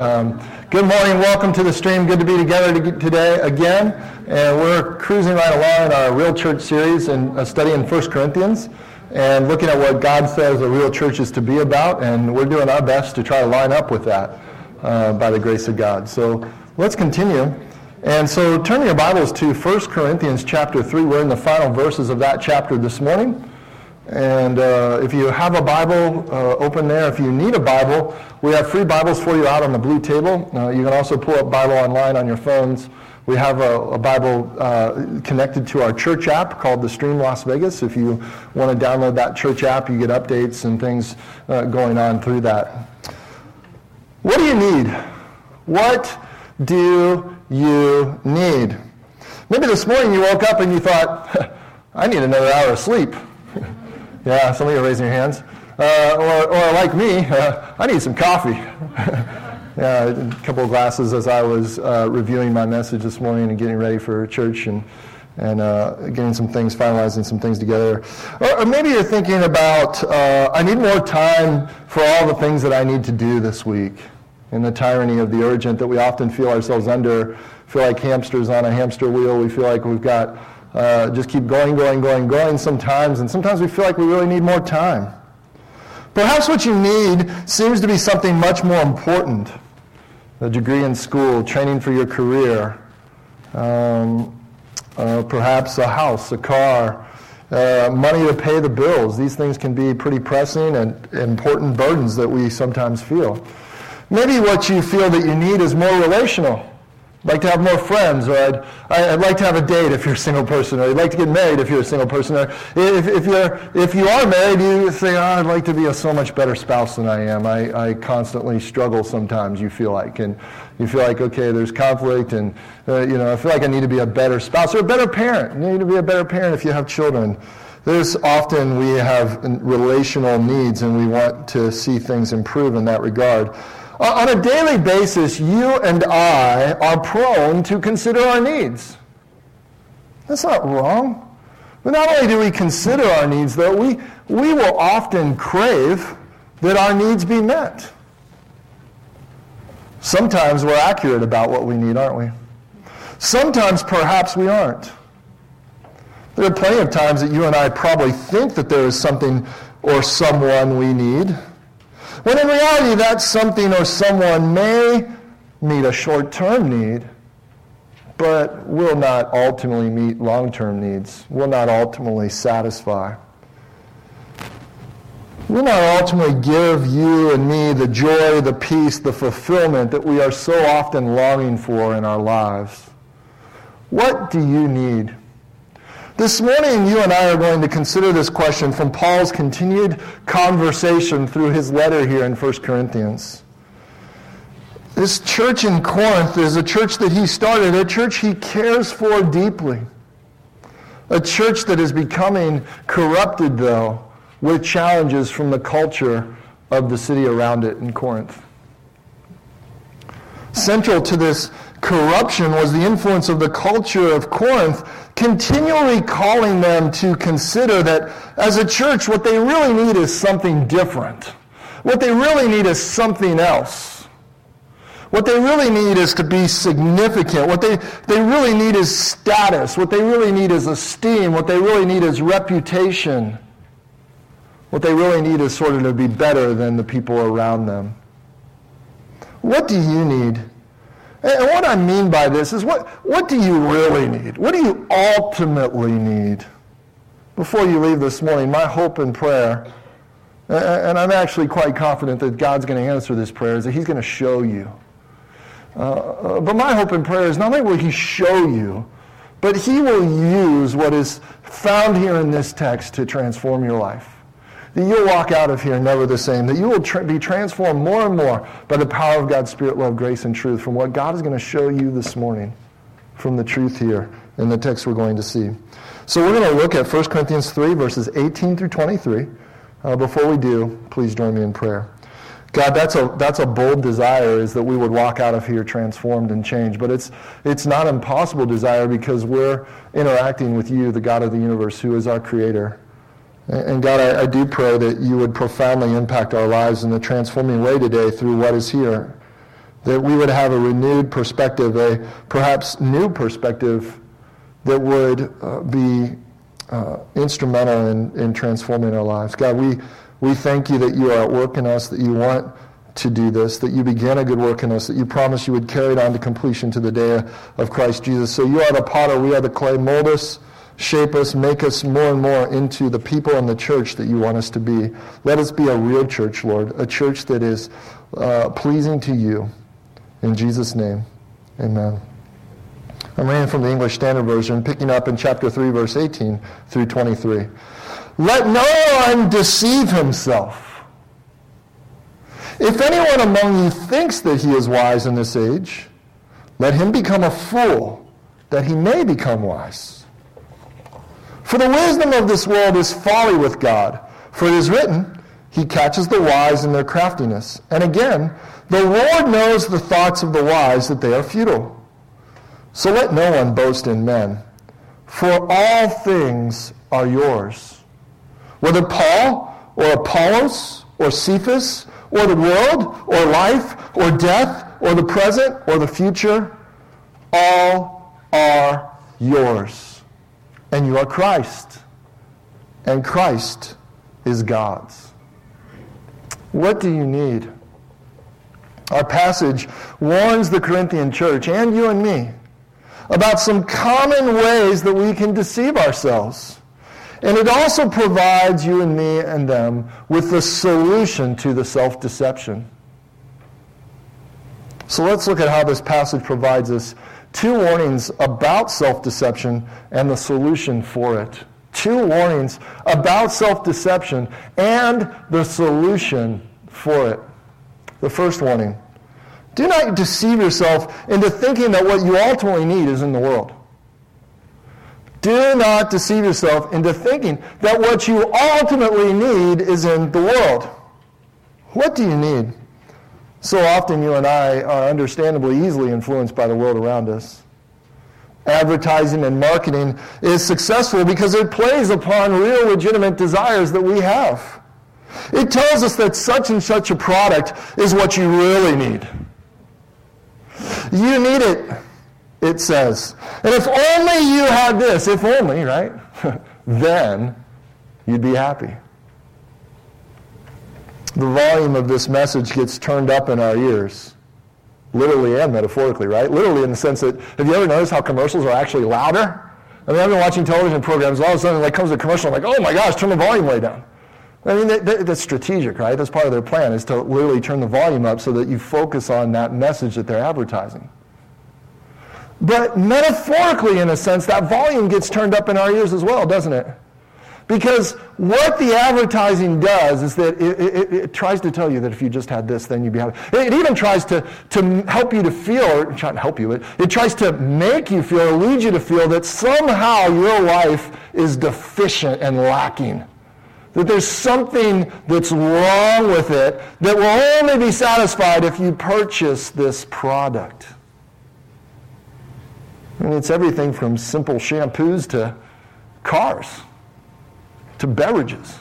Good morning, welcome to the stream. Good to be together today again. And we're cruising right along in our Real Church series and studying 1 Corinthians and looking at what God says a real church is to be about. And we're doing our best to try to line up with that by the grace of God. So let's continue. And so turn your Bibles to 1 Corinthians chapter 3. We're in the final verses of that chapter this morning. And if you have a Bible, open there. If you need a Bible, we have free Bibles for you out on the blue table. You can also pull up Bible online on your phones. We have a Bible connected to our church app called the Stream Las Vegas. If you want to download that church app, you get updates and things going on through that. What do you need? What do you need? Maybe this morning you woke up and you thought, I need another hour of sleep. Yeah, some of you are raising your hands. Or like me, I need some coffee. Yeah, a couple of glasses as I was reviewing my message this morning and getting ready for church and getting some things, finalizing some things together. Or maybe you're thinking about, I need more time for all the things that I need to do this week. And the tyranny of the urgent that we often feel ourselves under, feel like hamsters on a hamster wheel. We feel like we've got just keep going sometimes, and sometimes we feel like we really need more time. Perhaps what you need seems to be something much more important. A degree in school, training for your career, perhaps a house, a car, money to pay the bills. These things can be pretty pressing and important burdens that we sometimes feel. Maybe what you feel that you need is more relational. I'd like to have more friends, or I'd like to have a date if you're a single person, or you'd like to get married if you're a single person, or if you are married, you say, I'd like to be a so much better spouse than I am. I constantly struggle sometimes, you feel like, and you feel like, okay, there's conflict, and I feel like I need to be a better spouse, or a better parent. You need to be a better parent if you have children. There's often we have relational needs, and we want to see things improve in that regard. On a daily basis, you and I are prone to consider our needs. That's not wrong. But not only do we consider our needs, though, we will often crave that our needs be met. Sometimes we're accurate about what we need, aren't we? Sometimes perhaps we aren't. There are plenty of times that you and I probably think that there is something or someone we need, when in reality, that something or someone may meet a short-term need, but will not ultimately meet long-term needs, will not ultimately satisfy. Will not ultimately give you and me the joy, the peace, the fulfillment that we are so often longing for in our lives. What do you need? This morning, you and I are going to consider this question from Paul's continued conversation through his letter here in 1 Corinthians. This church in Corinth is a church that he started, a church he cares for deeply. A church that is becoming corrupted, though, with challenges from the culture of the city around it in Corinth. Central to this corruption was the influence of the culture of Corinth, continually calling them to consider that as a church, what they really need is something different. What they really need is something else. What they really need is to be significant. What they really need is status. What they really need is esteem. What they really need is reputation. What they really need is sort of to be better than the people around them. What do you need? And what I mean by this is, what do you really need? What do you ultimately need? Before you leave this morning, my hope and prayer, and I'm actually quite confident that God's going to answer this prayer, is that he's going to show you. But my hope and prayer is not only will he show you, but he will use what is found here in this text to transform your life. That you'll walk out of here never the same. That you will be transformed more and more by the power of God's Spirit, love, grace, and truth from what God is going to show you this morning from the truth here in the text we're going to see. So we're going to look at 1 Corinthians 3, verses 18 through 23. Before we do, please join me in prayer. God, that's a bold desire, is that we would walk out of here transformed and changed. But it's not an impossible desire because we're interacting with you, the God of the universe, who is our creator. And God, I do pray that you would profoundly impact our lives in a transforming way today through what is here. that we would have a renewed perspective, a perhaps new perspective that would be instrumental in transforming our lives. God, we thank you that you are at work in us, that you want to do this, that you began a good work in us, that you promised you would carry it on to completion to the day of Christ Jesus. So you are the potter, we are the clay. Mold us, shape us, make us more and more into the people in the church that you want us to be. Let us be a real church, Lord, a church that is pleasing to you. In Jesus' name, amen. I'm reading from the English Standard Version, picking up in chapter 3, verse 18 through 23. Let no one deceive himself. If anyone among you thinks that he is wise in this age, let him become a fool, that he may become wise. For the wisdom of this world is folly with God. For it is written, he catches the wise in their craftiness. And again, the Lord knows the thoughts of the wise, that they are futile. So let no one boast in men, for all things are yours. Whether Paul or Apollos or Cephas or the world or life or death or the present or the future, all are yours. And you are Christ, and Christ is God's. What do you need? Our passage warns the Corinthian church, and you and me, about some common ways that we can deceive ourselves. And it also provides you and me and them with the solution to the self-deception. So let's look at how this passage provides us two warnings about self-deception and the solution for it. Two warnings about self-deception and the solution for it. The first warning: do not deceive yourself into thinking that what you ultimately need is in the world. Do not deceive yourself into thinking that what you ultimately need is in the world. What do you need? So often you and I are understandably easily influenced by the world around us. Advertising and marketing is successful because it plays upon real legitimate desires that we have. It tells us that such and such a product is what you really need. You need it, it says. And if only you had this, if only, right? Then you'd be happy. The volume of this message gets turned up in our ears, literally and metaphorically, right? Literally in the sense that, have you ever noticed how commercials are actually louder? I mean, I've been watching television programs, all of a sudden, like, comes a commercial, I'm like, oh my gosh, turn the volume way down. I mean, that's strategic, right? That's part of their plan, is to literally turn the volume up so that you focus on that message that they're advertising. But metaphorically, in a sense, that volume gets turned up in our ears as well, doesn't it? Because what the advertising does is that it tries to tell you that if you just had this, then you'd be happy. It even tries to help you to feel, or try to help you, it tries to make you feel, or lead you to feel that somehow your life is deficient and lacking. That there's something that's wrong with it that will only be satisfied if you purchase this product. I mean, it's everything from simple shampoos to cars to beverages.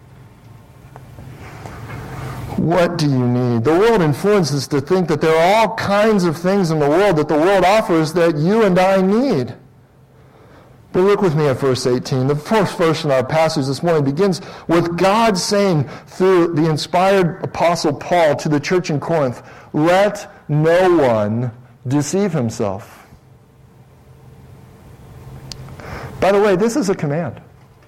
What do you need? The world influences us to think that there are all kinds of things in the world that the world offers that you and I need. But look with me at verse 18. The first verse in our passage this morning begins with God saying through the inspired apostle Paul to the church in Corinth, let no one deceive himself. By the way, this is a command.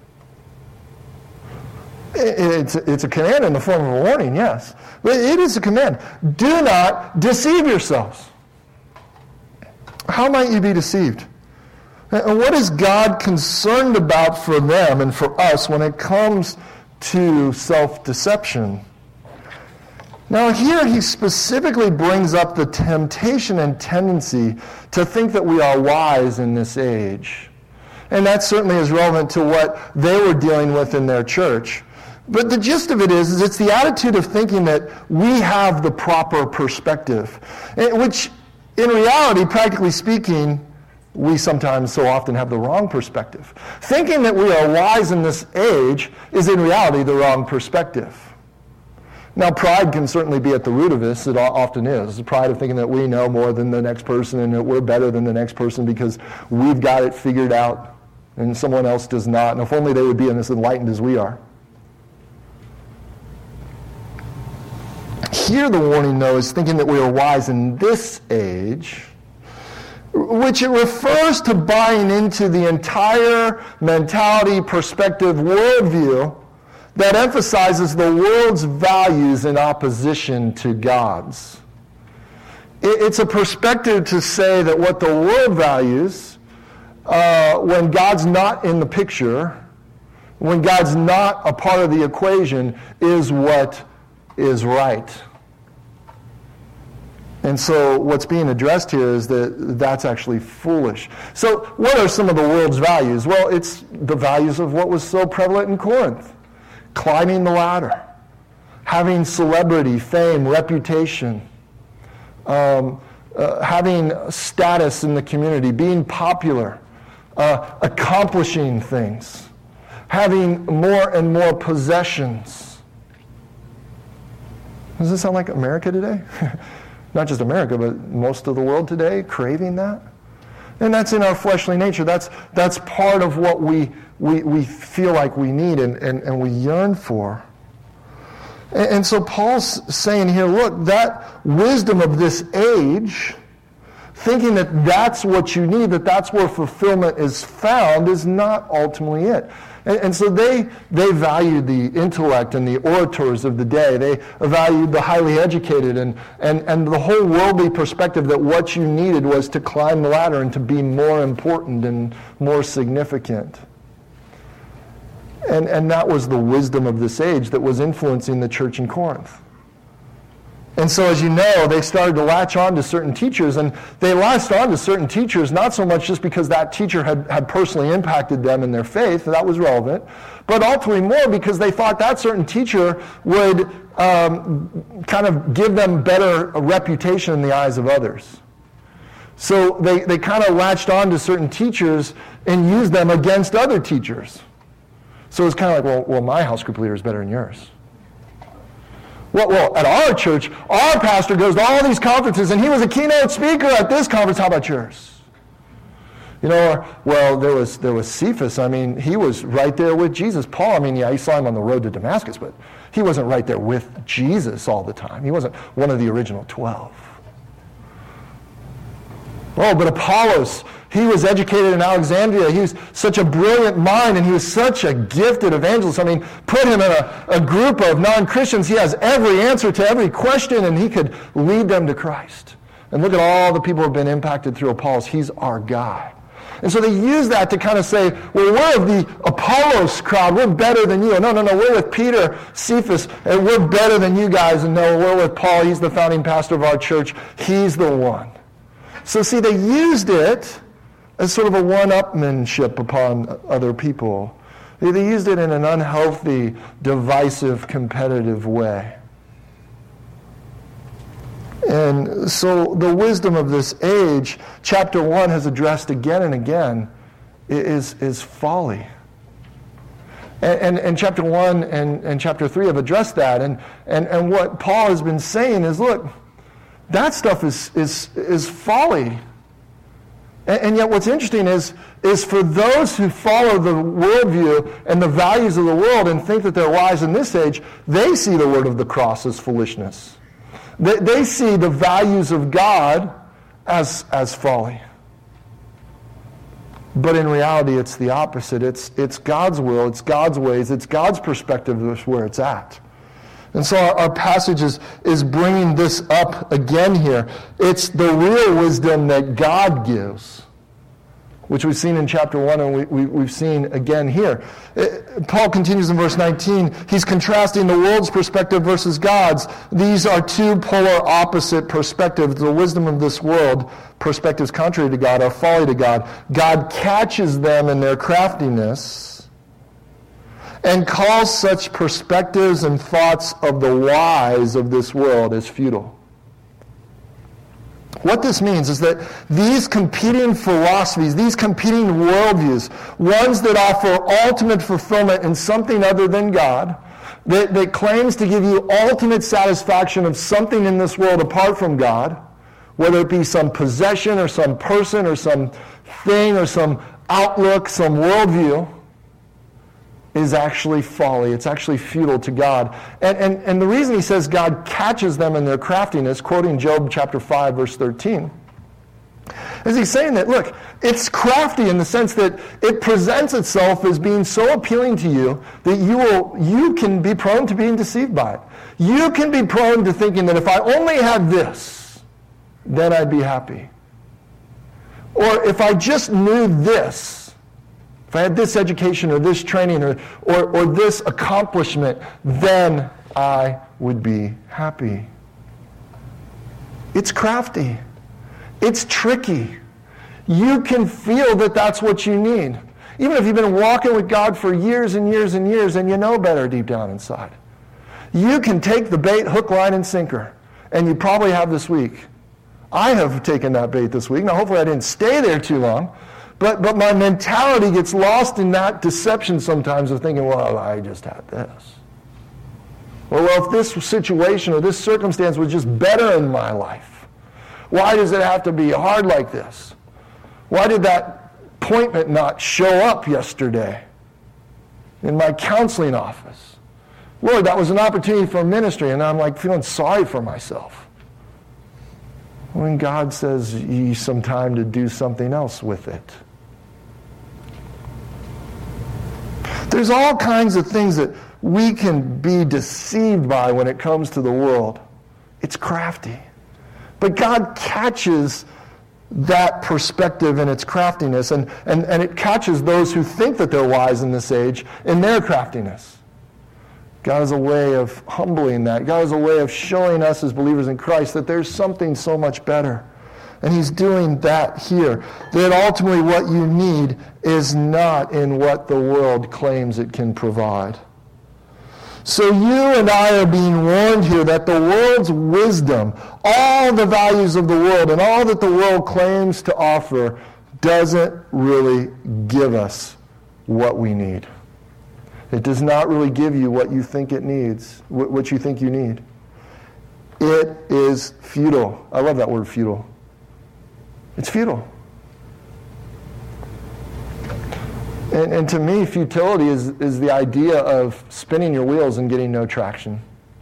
It's a command in the form of a warning, yes. But it is a command. Do not deceive yourselves. How might you be deceived? And what is God concerned about for them and for us when it comes to self-deception? Now here he specifically brings up the temptation and tendency to think that we are wise in this age. And that certainly is relevant to what they were dealing with in their church. But the gist of it is it's the attitude of thinking that we have the proper perspective, which in reality, practically speaking, we sometimes so often have the wrong perspective. Thinking that we are wise in this age is in reality the wrong perspective. Now, pride can certainly be at the root of this. It often is. The pride of thinking that we know more than the next person and that we're better than the next person because we've got it figured out and someone else does not. And if only they would be as enlightened as we are. Here the warning, though, is thinking that we are wise in this age, which it refers to buying into the entire mentality, perspective, worldview that emphasizes the world's values in opposition to God's. It's a perspective to say that what the world values, when God's not in the picture, when God's not a part of the equation, is what is right. And so what's being addressed here is that that's actually foolish. So what are some of the world's values? Well, it's the values of what was so prevalent in Corinth. Climbing the ladder, having celebrity, fame, reputation, having status in the community, being popular, accomplishing things, having more and more possessions. Does this sound like America today? Not just America, but most of the world today, craving that. And that's in our fleshly nature. That's part of what we feel like we need and we yearn for. And so Paul's saying here, look, that wisdom of this age, thinking that that's what you need, that that's where fulfillment is found, is not ultimately it. And so they valued the intellect and the orators of the day. They valued the highly educated and the whole worldly perspective that what you needed was to climb the ladder and to be more important and more significant. And that was the wisdom of this age that was influencing the church in Corinth. And so, as you know, they started to latch on to certain teachers, and they latched on to certain teachers not so much just because that teacher had personally impacted them in their faith, that was relevant, but ultimately more because they thought that certain teacher would kind of give them better reputation in the eyes of others. So they kind of latched on to certain teachers and used them against other teachers. So it's kind of like, well, my house group leader is better than yours. Well, at our church, our pastor goes to all these conferences, and he was a keynote speaker at this conference. How about yours? You know, well, there was Cephas. I mean, he was right there with Jesus. Paul, I mean, yeah, he saw him on the road to Damascus, but he wasn't right there with Jesus all the time. He wasn't one of the original 12. Oh, but Apollos, he was educated in Alexandria. He was such a brilliant mind, and he was such a gifted evangelist. I mean, put him in a group of non-Christians. He has every answer to every question, and he could lead them to Christ. And look at all the people who have been impacted through Apollos. He's our guy. And so they use that to kind of say, well, we're of the Apollos crowd. We're better than you. No, we're with Peter, Cephas, and we're better than you guys. And no, we're with Paul. He's the founding pastor of our church. He's the one. So see, they used it as sort of a one-upmanship upon other people. They used it in an unhealthy, divisive, competitive way. And so the wisdom of this age, chapter 1 has addressed again and again, is folly. And chapter 1 and chapter 3 have addressed that. And what Paul has been saying is, look, that stuff is folly. And yet what's interesting is for those who follow the worldview and the values of the world and think that they're wise in this age, they see the word of the cross as foolishness. They see the values of God as folly. But in reality, it's the opposite. It's God's will, it's God's ways, it's God's perspective that's where it's at. And so our passage is bringing this up again here. It's the real wisdom that God gives, which we've seen in chapter 1 and we've seen again here. Paul continues in verse 19. He's contrasting the world's perspective versus God's. These are two polar opposite perspectives. The wisdom of this world, perspectives contrary to God, are folly to God. God catches them in their craftiness and calls such perspectives and thoughts of the wise of this world as futile. What this means is that these competing philosophies, these competing worldviews, ones that offer ultimate fulfillment in something other than God, that claims to give you ultimate satisfaction of something in this world apart from God, whether it be some possession or some person or some thing or some outlook, some worldview, is actually folly. It's actually futile to God. And the reason he says God catches them in their craftiness, quoting Job chapter 5, verse 13, is he's saying that, look, it's crafty in the sense that it presents itself as being so appealing to you that you can be prone to being deceived by it. You can be prone to thinking that if I only had this, then I'd be happy. Or if I just knew this, if I had this education or this training or this accomplishment, then I would be happy. It's crafty. It's tricky. You can feel that that's what you need. Even if you've been walking with God for years and years and years and you know better deep down inside. You can take the bait, hook, line, and sinker. And you probably have this week. I have taken that bait this week. Now, hopefully I didn't stay there too long. But my mentality gets lost in that deception sometimes of thinking, well, I just had this. Well, if this situation or this circumstance was just better in my life, why does it have to be hard like this? Why did that appointment not show up yesterday in my counseling office? Lord, that was an opportunity for ministry, and I'm like feeling sorry for myself. When God says you need some time to do something else with it. There's all kinds of things that we can be deceived by when it comes to the world. It's crafty. But God catches that perspective and its craftiness, and it catches those who think that they're wise in this age in their craftiness. God has a way of humbling that. God has a way of showing us as believers in Christ that there's something so much better. And he's doing that here. That ultimately what you need is not in what the world claims it can provide. So you and I are being warned here that the world's wisdom, all the values of the world, and all that the world claims to offer doesn't really give us what we need. It does not really give you what you think it needs, what you think you need. It is futile. I love that word, futile. It's futile. And to me, futility is the idea of spinning your wheels and getting no traction.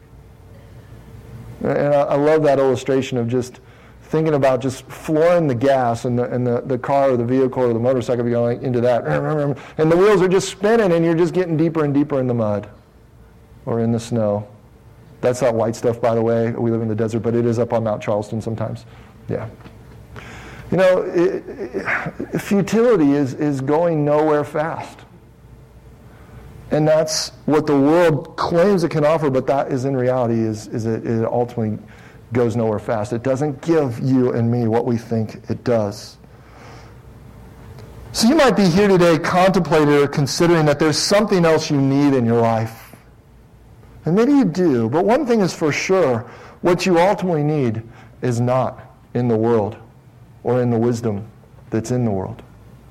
And I love that illustration of just thinking about just flooring the gas and the car or the vehicle or the motorcycle going into that. And the wheels are just spinning and you're just getting deeper and deeper in the mud or in the snow. That's not white stuff, by the way. We live in the desert, but it is up on Mount Charleston sometimes. Yeah. You know, futility is going nowhere fast. And that's what the world claims it can offer, but that is in reality is it ultimately goes nowhere fast. It doesn't give you and me what we think it does. So you might be here today contemplating or considering that there's something else you need in your life. And maybe you do, but one thing is for sure, what you ultimately need is not in the world or in the wisdom that's in the world.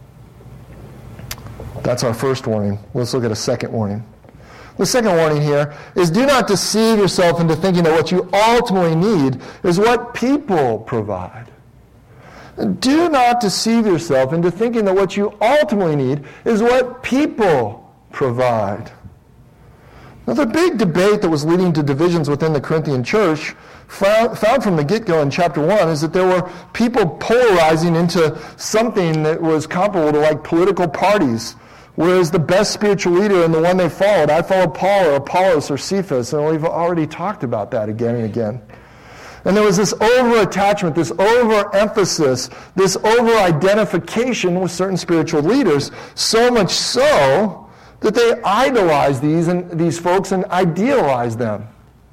That's our first warning. Let's look at a second warning. The second warning here is do not deceive yourself into thinking that what you ultimately need is what people provide. Do not deceive yourself into thinking that what you ultimately need is what people provide. Now, the big debate that was leading to divisions within the Corinthian church, found from the get-go in chapter 1, is that there were people polarizing into something that was comparable to like political parties, whereas the best spiritual leader and the one they followed, I followed Paul or Apollos or Cephas, and we've already talked about that again and again. And there was this over-attachment, this over-emphasis, this over-identification with certain spiritual leaders, so much so that they idolized these folks and idealized them.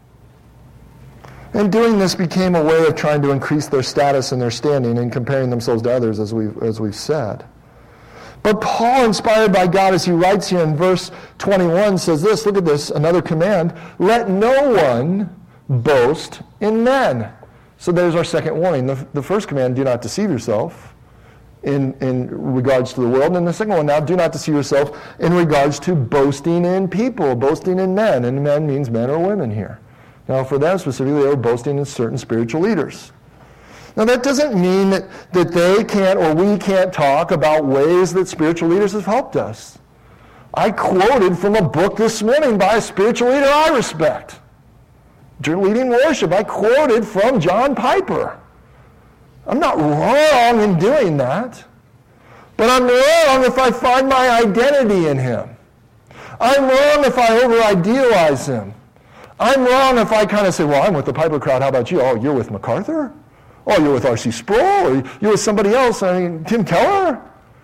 And doing this became a way of trying to increase their status and their standing and comparing themselves to others, as we've said. But Paul, inspired by God, as he writes here in verse 21, says this, look at this, another command, let no one boast in men. So there's our second warning. The first command, do not deceive yourself, in regards to the world. And the second one now, do not deceive yourself in regards to boasting in people, boasting in men. And men means men or women here. Now for them specifically, they were boasting in certain spiritual leaders. Now that doesn't mean that they can't or we can't talk about ways that spiritual leaders have helped us. I quoted from a book this morning by a spiritual leader I respect. During leading worship, I quoted from John Piper. I'm not wrong in doing that, but I'm wrong if I find my identity in him. I'm wrong if I over-idealize him. I'm wrong if I kind of say, well, I'm with the Piper crowd, how about you? Oh, you're with MacArthur? Oh, you're with R.C. Sproul? Or you're with somebody else? I mean, Tim Keller?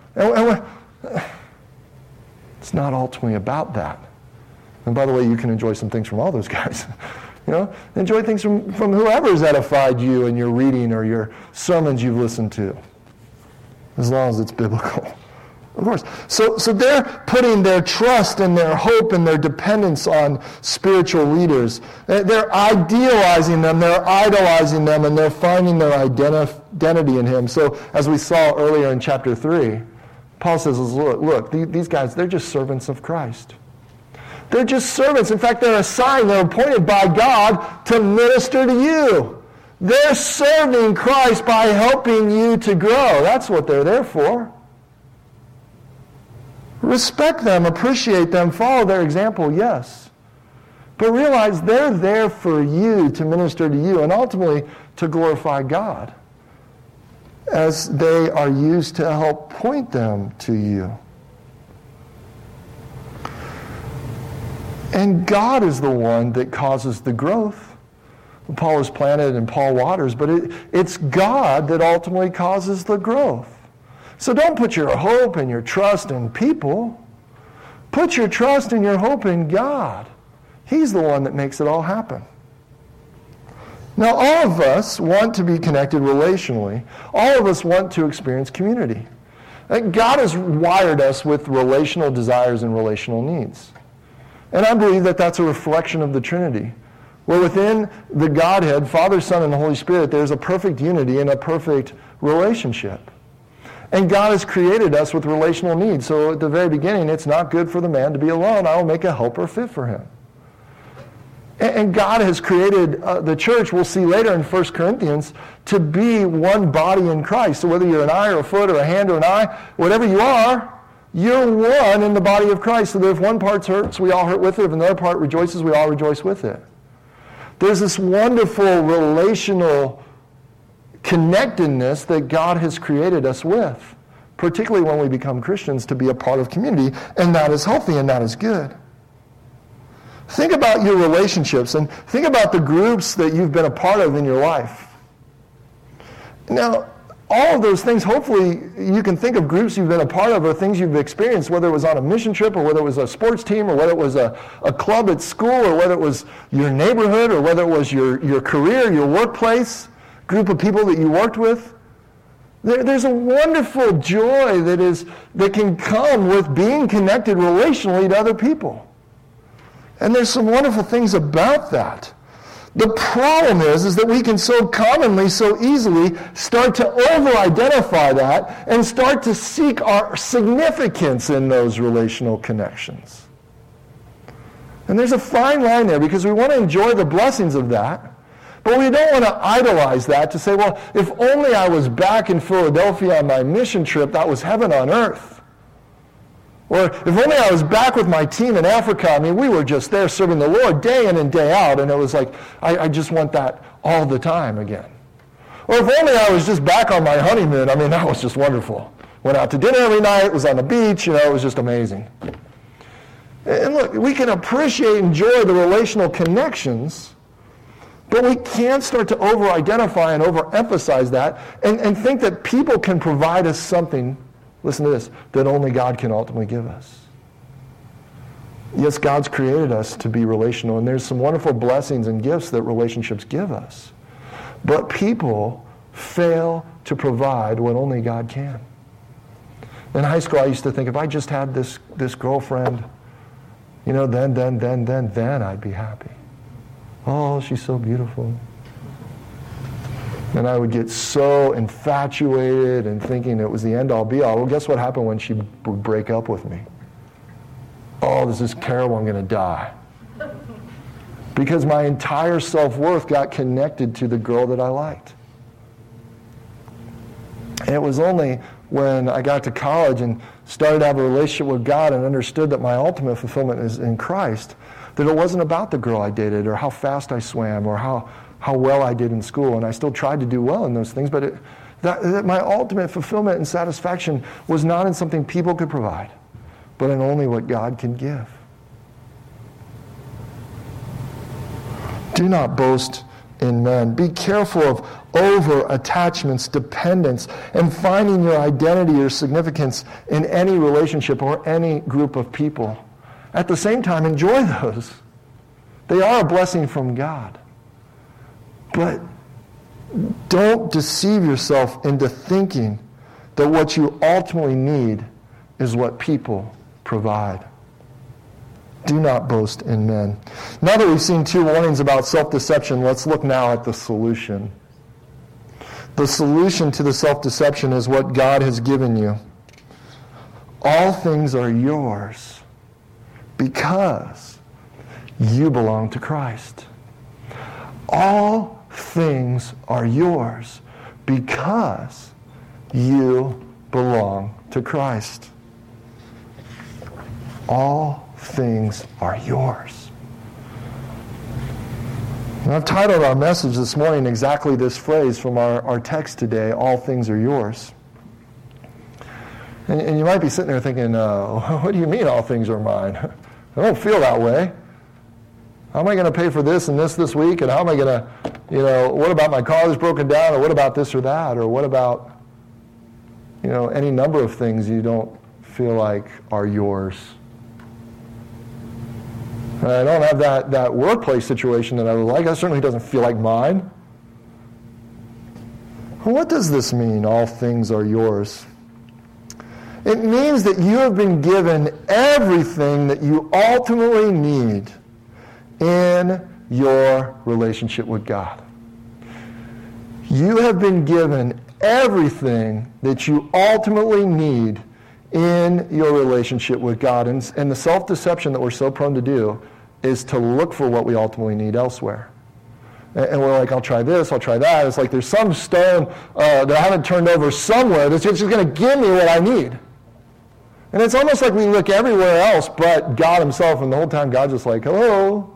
It's not ultimately about that. And by the way, you can enjoy some things from all those guys. Enjoy things from whoever's edified you in your reading or your sermons you've listened to, as long as it's biblical, of course. So they're putting their trust and their hope and their dependence on spiritual leaders. They're idealizing them, they're idolizing them, and they're finding their identity in him. So as we saw earlier in chapter 3, Paul says, look, these guys, they're just servants of Christ. They're just servants. In fact, they're assigned, they're appointed by God to minister to you. They're serving Christ by helping you to grow. That's what they're there for. Respect them, appreciate them, follow their example, yes. But realize they're there for you, to minister to you, and ultimately to glorify God, as they are used to help point them to you. And God is the one that causes the growth. Paul is planted and Paul waters, but it's God that ultimately causes the growth. So don't put your hope and your trust in people. Put your trust and your hope in God. He's the one that makes it all happen. Now, all of us want to be connected relationally. All of us want to experience community. God has wired us with relational desires and relational needs. And I believe that that's a reflection of the Trinity, where within the Godhead, Father, Son, and the Holy Spirit, there's a perfect unity and a perfect relationship. And God has created us with relational needs. So at the very beginning, it's not good for the man to be alone. I will make a helper fit for him. And God has created the church, we'll see later in 1 Corinthians, to be one body in Christ. So whether you're an eye or a foot or a hand or an eye, whatever you are, you're one in the body of Christ. So that if one part hurts, we all hurt with it. If another part rejoices, we all rejoice with it. There's this wonderful relational connectedness that God has created us with, particularly when we become Christians, to be a part of community, and that is healthy and that is good. Think about your relationships and think about the groups that you've been a part of in your life. Now, all of those things, hopefully you can think of groups you've been a part of or things you've experienced, whether it was on a mission trip or whether it was a sports team or whether it was a club at school or whether it was your neighborhood or whether it was your career, your workplace, group of people that you worked with. There's a wonderful joy that can come with being connected relationally to other people. And there's some wonderful things about that. The problem is that we can so commonly, so easily start to over-identify that and start to seek our significance in those relational connections. And there's a fine line there because we want to enjoy the blessings of that, but we don't want to idolize that to say, well, if only I was back in Philadelphia on my mission trip, that was heaven on earth. Or if only I was back with my team in Africa. I mean, we were just there serving the Lord day in and day out, and it was like, I just want that all the time again. Or if only I was just back on my honeymoon. I mean, that was just wonderful. Went out to dinner every night, was on the beach, it was just amazing. And look, we can appreciate and enjoy the relational connections, but we can't start to over-identify and over-emphasize that and think that people can provide us something, listen to this, that only God can ultimately give us. Yes, God's created us to be relational, and there's some wonderful blessings and gifts that relationships give us. But people fail to provide what only God can. In high school, I used to think, if I just had this girlfriend, then I'd be happy. Oh, she's so beautiful. And I would get so infatuated and thinking it was the end-all, be-all. Well, guess what happened when she would break up with me? Oh, this is terrible, I'm going to die. Because my entire self-worth got connected to the girl that I liked. And it was only when I got to college and started to have a relationship with God and understood that my ultimate fulfillment is in Christ, that it wasn't about the girl I dated or how fast I swam or how well I did in school. And I still tried to do well in those things, but that my ultimate fulfillment and satisfaction was not in something people could provide, but in only what God can give. Do not boast in men. Be careful of over-attachments, dependence, and finding your identity or significance in any relationship or any group of people. At the same time, enjoy those. They are a blessing from God. But don't deceive yourself into thinking that what you ultimately need is what people provide. Do not boast in men. Now that we've seen 2 warnings about self-deception, let's look now at the solution. The solution to the self-deception is what God has given you. All things are yours because you belong to Christ. All things are yours because you belong to Christ. All things are yours. And I've titled our message this morning exactly this phrase from our text today, all things are yours. And you might be sitting there thinking, what do you mean all things are mine? I don't feel that way. How am I going to pay for this and this week? And how am I going to, what about my car that's broken down? Or what about this or that? Or what about, any number of things you don't feel like are yours? I don't have that workplace situation that I would like. That certainly doesn't feel like mine. What does this mean, all things are yours? It means that you have been given everything that you ultimately need in your relationship with God. You have been given everything that you ultimately need in your relationship with God. And the self-deception that we're so prone to do is to look for what we ultimately need elsewhere. And we're like, I'll try this, I'll try that. It's like there's some stone that I haven't turned over somewhere that's just going to give me what I need. And it's almost like we look everywhere else but God himself, and the whole time God's just like, hello.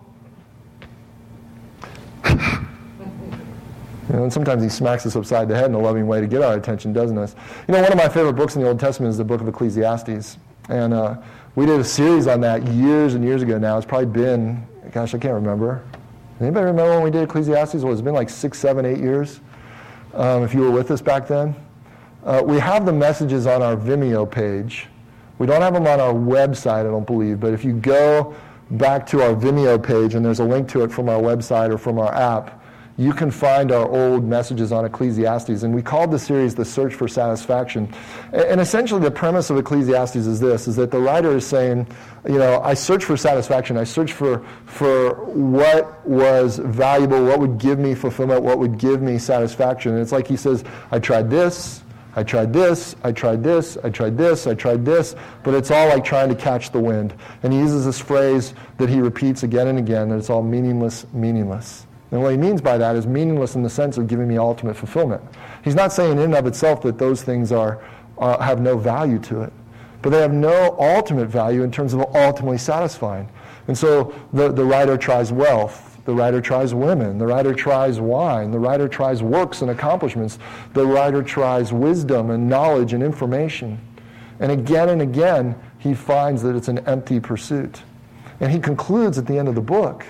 And sometimes he smacks us upside the head in a loving way to get our attention, doesn't he? One of my favorite books in the Old Testament is the book of Ecclesiastes. And we did a series on that years and years ago now. It's probably been, I can't remember. Anybody remember when we did Ecclesiastes? Well, it's been like 6, 7, 8 years, if you were with us back then. We have the messages on our Vimeo page. We don't have them on our website, I don't believe. But if you go back to our Vimeo page, and there's a link to it from our website or from our app, you can find our old messages on Ecclesiastes. And we called the series The Search for Satisfaction. And essentially the premise of Ecclesiastes is this, is that the writer is saying, I search for satisfaction. I search for what was valuable, what would give me fulfillment, what would give me satisfaction. And it's like he says, I tried this, I tried this, I tried this, I tried this, I tried this, but it's all like trying to catch the wind. And he uses this phrase that he repeats again and again, that it's all meaningless, meaningless. And what he means by that is meaningless in the sense of giving me ultimate fulfillment. He's not saying in and of itself that those things have no value to it, but they have no ultimate value in terms of ultimately satisfying. And so the writer tries wealth, the writer tries women, the writer tries wine, the writer tries works and accomplishments, the writer tries wisdom and knowledge and information. And again, he finds that it's an empty pursuit. And he concludes at the end of the book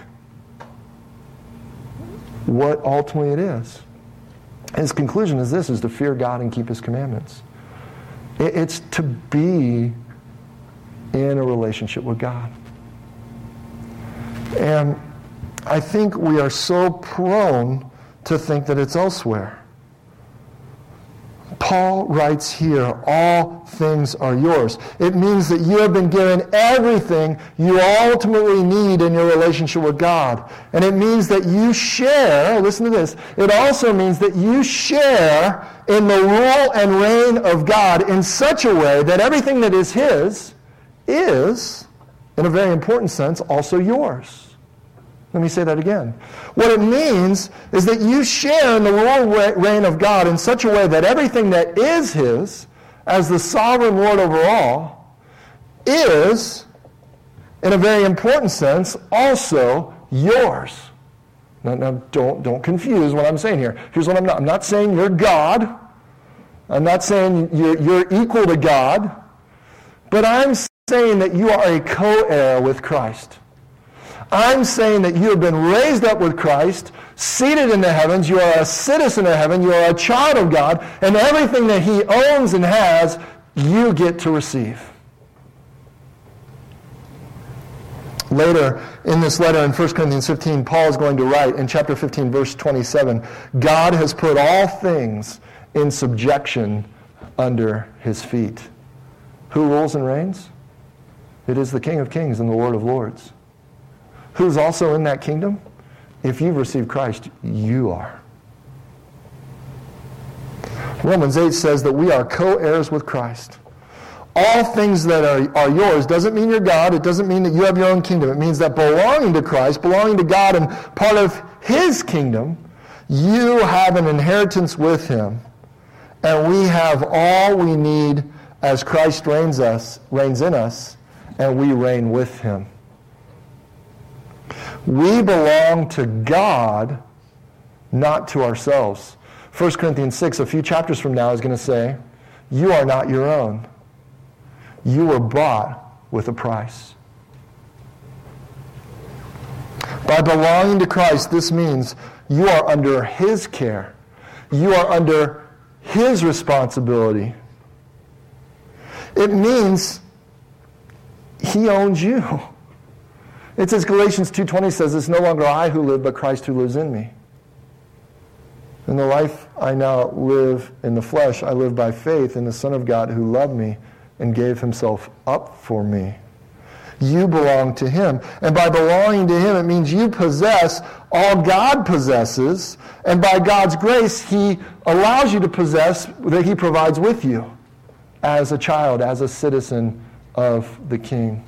what ultimately it is. His conclusion is this, is to fear God and keep his commandments. It's to be in a relationship with God. And I think we are so prone to think that it's elsewhere. Paul writes here, all things are yours. It means that you have been given everything you ultimately need in your relationship with God. And it means that you share, listen to this, it also means that you share in the rule and reign of God in such a way that everything that is his is, in a very important sense, also yours. Let me say that again. What it means is that you share in the rule and reign of God in such a way that everything that is his, as the sovereign Lord over all, is, in a very important sense, also yours. Now don't confuse what I'm saying here. Here's what I'm not saying you're God. I'm not saying you're equal to God. But I'm saying that you are a co-heir with Christ. I'm saying that you have been raised up with Christ, seated in the heavens. You are a citizen of heaven. You are a child of God. And everything that he owns and has, you get to receive. Later in this letter in 1 Corinthians 15, Paul is going to write in chapter 15, verse 27, God has put all things in subjection under his feet. Who rules and reigns? It is the King of Kings and the Lord of Lords. Who's also in that kingdom? If you've received Christ, you are. Romans 8 says that we are co-heirs with Christ. All things that are yours doesn't mean you're God. It doesn't mean that you have your own kingdom. It means that belonging to Christ, belonging to God and part of his kingdom, you have an inheritance with him. And we have all we need as Christ reigns in us, and we reign with him. We belong to God, not to ourselves. 1 Corinthians 6, a few chapters from now, is going to say, you are not your own. You were bought with a price. By belonging to Christ, this means you are under his care. You are under his responsibility. It means he owns you. It's as Galatians 2:20 says, it's no longer I who live, but Christ who lives in me. In the life I now live in the flesh, I live by faith in the Son of God who loved me and gave himself up for me. You belong to him. And by belonging to him, it means you possess all God possesses. And by God's grace, he allows you to possess that he provides with you as a child, as a citizen of the King.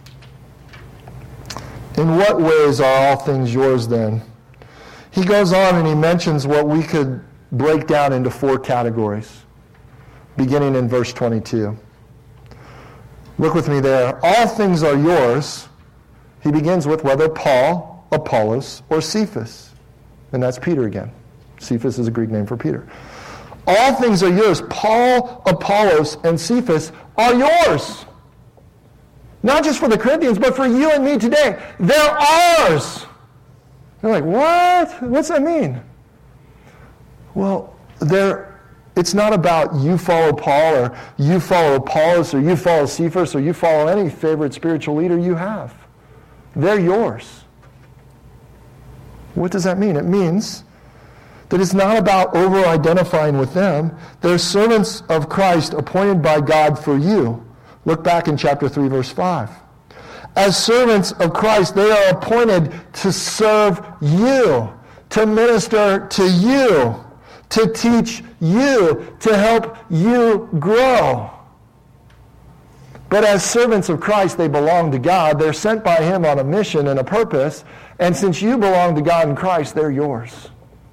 In what ways are all things yours then? He goes on and he mentions what we could break down into 4 categories, beginning in verse 22. Look with me there. All things are yours. He begins with whether Paul, Apollos, or Cephas. And that's Peter again. Cephas is a Greek name for Peter. All things are yours. Paul, Apollos, and Cephas are yours. Not just for the Corinthians, but for you and me today. They're ours. They're like, what? What's that mean? Well, it's not about you follow Paul or you follow Apollos or you follow Cephas or you follow any favorite spiritual leader you have. They're yours. What does that mean? It means that it's not about over-identifying with them. They're servants of Christ appointed by God for you. Look back in chapter 3, verse 5. As servants of Christ, they are appointed to serve you, to minister to you, to teach you, to help you grow. But as servants of Christ, they belong to God. They're sent by him on a mission and a purpose. And since you belong to God in Christ, they're yours.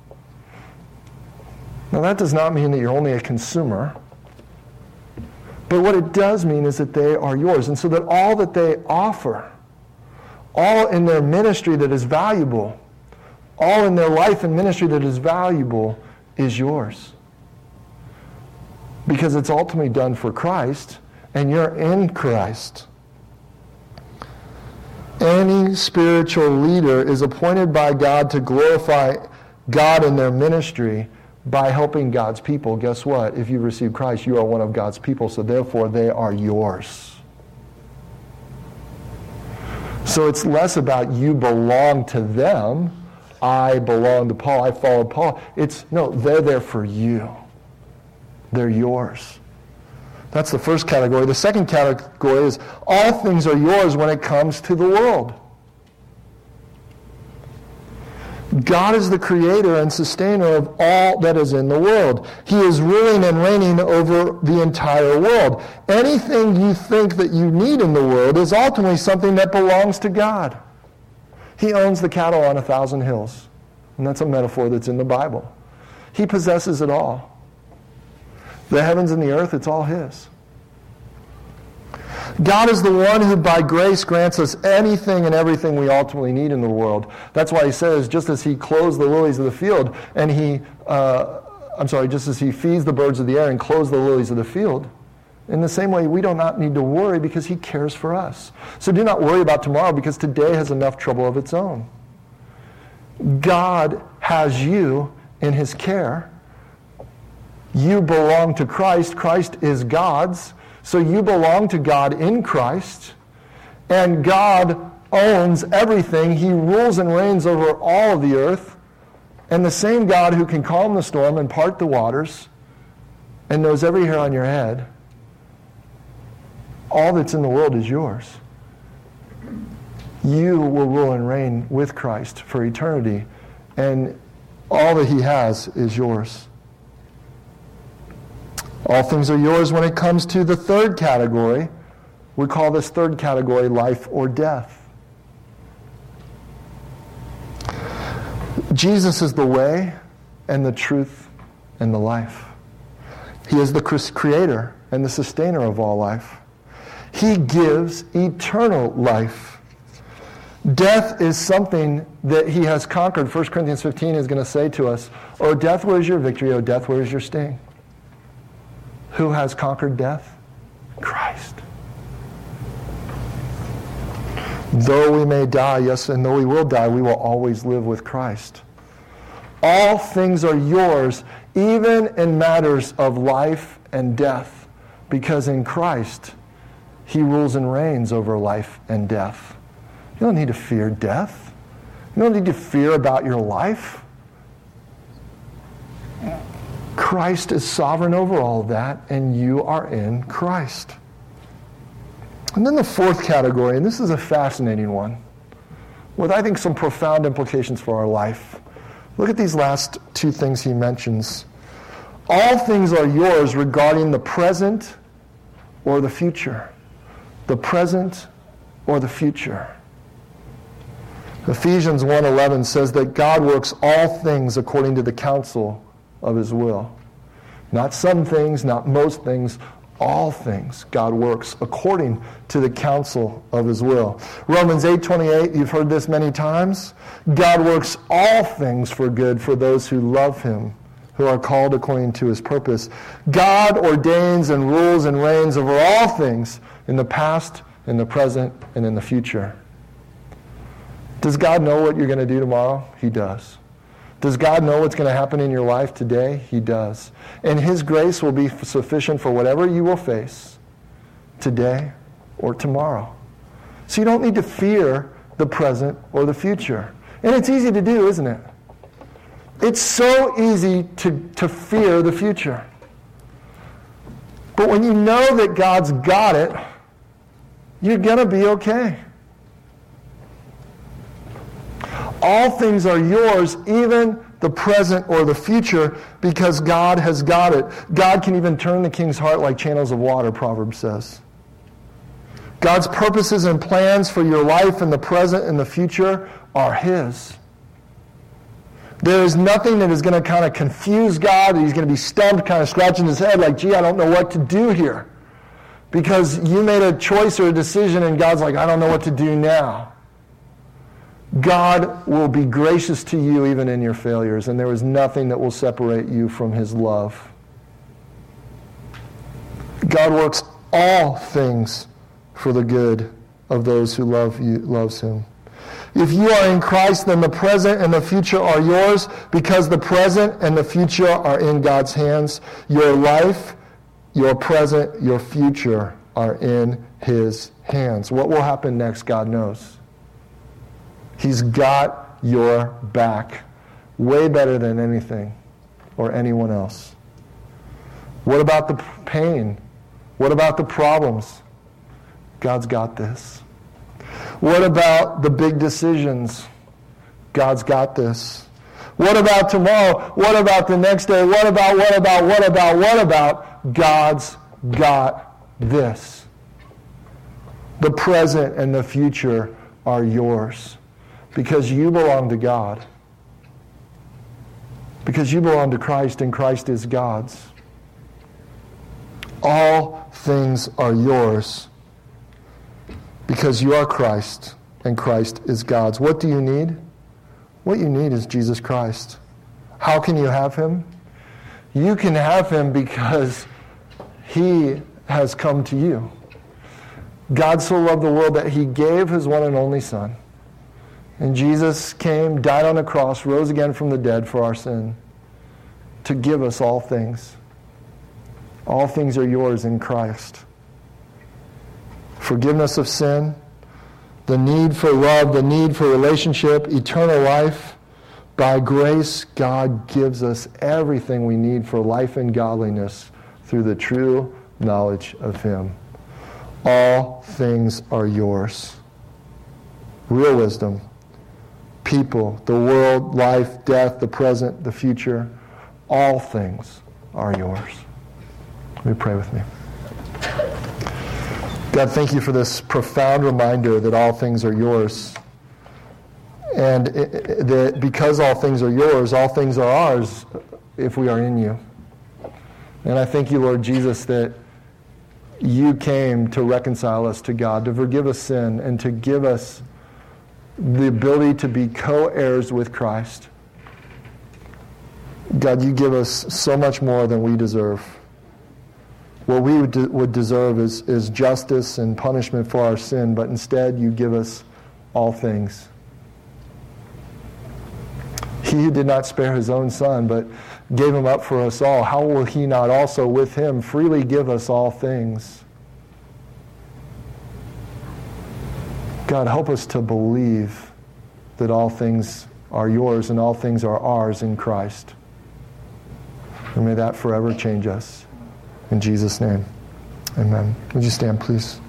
Now, that does not mean that you're only a consumer. But what it does mean is that they are yours. And so that all that they offer, all in their ministry that is valuable, all in their life and ministry that is valuable, is yours. Because it's ultimately done for Christ, and you're in Christ. Any spiritual leader is appointed by God to glorify God in their ministry by helping God's people. Guess what? If you receive Christ, you are one of God's people, so therefore they are yours. So it's less about you belong to them. I belong to Paul. I follow Paul. They're there for you. They're yours. That's the first category. The second category is all things are yours when it comes to the world. God is the creator and sustainer of all that is in the world. He is ruling and reigning over the entire world. Anything you think that you need in the world is ultimately something that belongs to God. He owns the cattle on 1,000 hills. And that's a metaphor that's in the Bible. He possesses it all. The heavens and the earth, it's all his. God is the one who by grace grants us anything and everything we ultimately need in the world. That's why he says, just as he clothes the lilies of the field, and just as he feeds the birds of the air and clothes the lilies of the field, in the same way we do not need to worry because he cares for us. So do not worry about tomorrow because today has enough trouble of its own. God has you in his care. You belong to Christ. Christ is God's. So you belong to God in Christ. And God owns everything. He rules and reigns over all of the earth. And the same God who can calm the storm and part the waters and knows every hair on your head, all that's in the world is yours. You will rule and reign with Christ for eternity. And all that he has is yours. All things are yours when it comes to the third category. We call this third category life or death. Jesus is the way and the truth and the life. He is the creator and the sustainer of all life. He gives eternal life. Death is something that he has conquered. 1 Corinthians 15 is going to say to us, "O death, where is your victory? O death, where is your sting?" Who has conquered death? Christ. Though we may die, yes, and though we will die, we will always live with Christ. All things are yours, even in matters of life and death, because in Christ, he rules and reigns over life and death. You don't need to fear death. You don't need to fear about your life. Christ is sovereign over all of that, and you are in Christ. And then the fourth category, and this is a fascinating one, with I think some profound implications for our life. Look at these last two things he mentions. All things are yours regarding the present or the future. The present or the future. Ephesians 1:11 says that God works all things according to the counsel of his will. Not some things, not most things, all things God works according to the counsel of his will. Romans 8:28, you've heard this many times. God works all things for good for those who love him, who are called according to his purpose. God ordains and rules and reigns over all things in the past, in the present, and in the future. Does God know what you're going to do tomorrow? He does. Does God know what's going to happen in your life today? He does. And his grace will be sufficient for whatever you will face today or tomorrow. So you don't need to fear the present or the future. And it's easy to do, isn't it? It's so easy to fear the future. But when you know that God's got it, you're going to be okay. All things are yours, even the present or the future, because God has got it. God can even turn the king's heart like channels of water, Proverbs says. God's purposes and plans for your life in the present and the future are his. There is nothing that is going to kind of confuse God, that he's going to be stumped, kind of scratching his head like, gee, I don't know what to do here. Because you made a choice or a decision and God's like, I don't know what to do now. God will be gracious to you even in your failures, and there is nothing that will separate you from his love. God works all things for the good of those who loves him. If you are in Christ, then the present and the future are yours, because the present and the future are in God's hands. Your life, your present, your future are in his hands. What will happen next, God knows. He's got your back way better than anything or anyone else. What about the pain? What about the problems? God's got this. What about the big decisions? God's got this. What about tomorrow? What about the next day? What about? God's got this. The present and the future are yours because you belong to God. Because you belong to Christ and Christ is God's. All things are yours because you are Christ and Christ is God's. What do you need? What you need is Jesus Christ. How can you have him? You can have him because he has come to you. God so loved the world that he gave his one and only Son. And Jesus came, died on the cross, rose again from the dead for our sin, to give us all things. All things are yours in Christ. Forgiveness of sin, the need for love, the need for relationship, eternal life. By grace, God gives us everything we need for life and godliness through the true knowledge of him. All things are yours. Real wisdom, people, the world, life, death, the present, the future, all things are yours. Let me pray with me. God, thank you for this profound reminder that all things are yours. And that because all things are yours, all things are ours if we are in you. And I thank you, Lord Jesus, that you came to reconcile us to God, to forgive us sin, and to give us the ability to be co-heirs with Christ. God, you give us so much more than we deserve. What we would deserve is justice and punishment for our sin, but instead you give us all things. He who did not spare his own Son, but gave him up for us all, how will he not also with him freely give us all things? God, help us to believe that all things are yours and all things are ours in Christ. And may that forever change us. In Jesus' name, amen. Would you stand, please?